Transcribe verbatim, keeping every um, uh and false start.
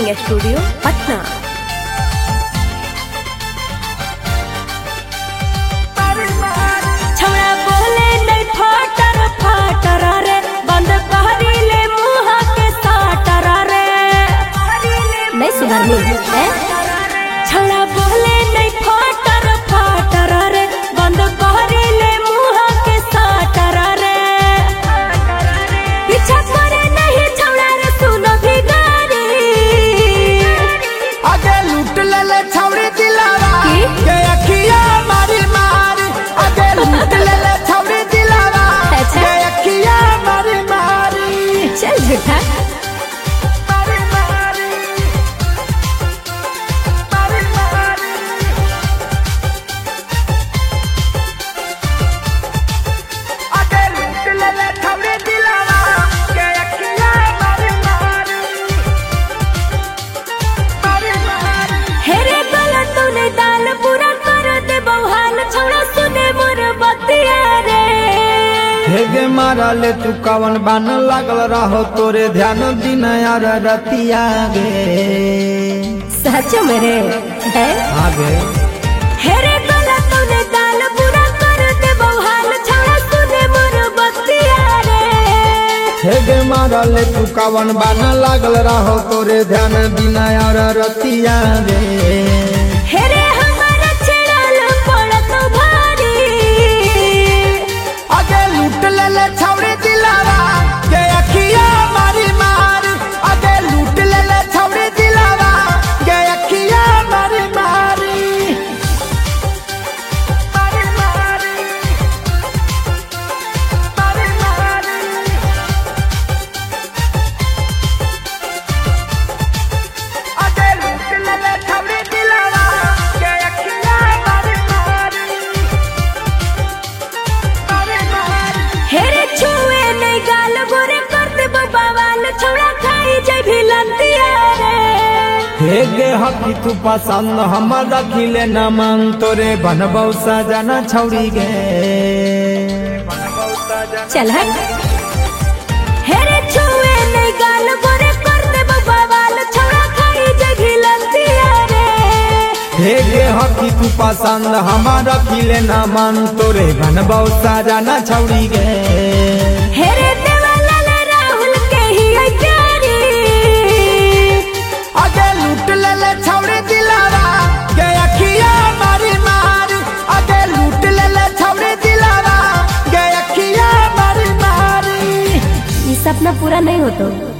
Recording studio Patna. छौड़ा बोले नहीं फाटर फाटर रे, बंद कहरी ले मुँह के साटर रे, नहीं सुधरनी है। छौड़ा बोले नहीं फाटर फाटर रे, बंद कहरी ले मुँह के साटर रे, पीछा करे नहीं छौड़ा रे सुनो भी गारी। आगे लूट ले ले छौड़ी दिलावा के अखिया मारी मारी, आगे लूट ले ले छौड़ी दिलावा के अखिया मारी मारी। चल झूठा मारी मारी मारी मारी, आगे लूट ले ले छौड़ी दिलावा के अखिया मारी मारी मारी मारी। हेरे गलत तूने दाल पूरा कर दे बवाल, छौड़ा सुने मोर बतिया रे। हेगे मारा ले तू कवन बान लागल रहो तोरे ध्यान दिन यार रतिया गे। सच मेरे है आगे हेरे गलत तूने दाल पूरा कर दे बवाल, छौड़ा सुने मोर बतिया रे। हेगे मारा ले तू कवन बान लागल रहो तोरे ध्यान दिन यार रतिया गे। हेरे हमारा छेड़ल पड़त भारी, आगे लूट ले ले छौड़ी दिलावा के अखिया मारी मारी, आगे लूट ले ले छौड़ी दिलावा के अखिया मारी मारी मारी मारी मारी मारी, आगे लूट ले ले छौड़ी दिलावा के अखिया मारी मारी मारी मारी। हेरे छुए नहीं गाल गोरे कर दे बवाल, छौड़ा खाई जाय भी लंतिया रे। हेगे हकी तू पसंद हम रखिले न मन तोरे बनबौ सजना छौड़ी गे। चल हट हेरे छुए नहीं गाल गोरे कर दे बवाल, छौड़ा खाई जाय भी लंतिया रे। हेगे हकी तू पसंद हम रखिले न मन तोरे बनबौ सजना छौड़ी गे। हेरे देवाला ले राहुल के ही आई प्यारी, आगे लूट ले ले छौड़ी दिलावा के अखिया मारी मारी, आगे लूट ले ले छौड़ी दिलावा के अखिया मारी मारी। ये सपना पूरा नहीं होता।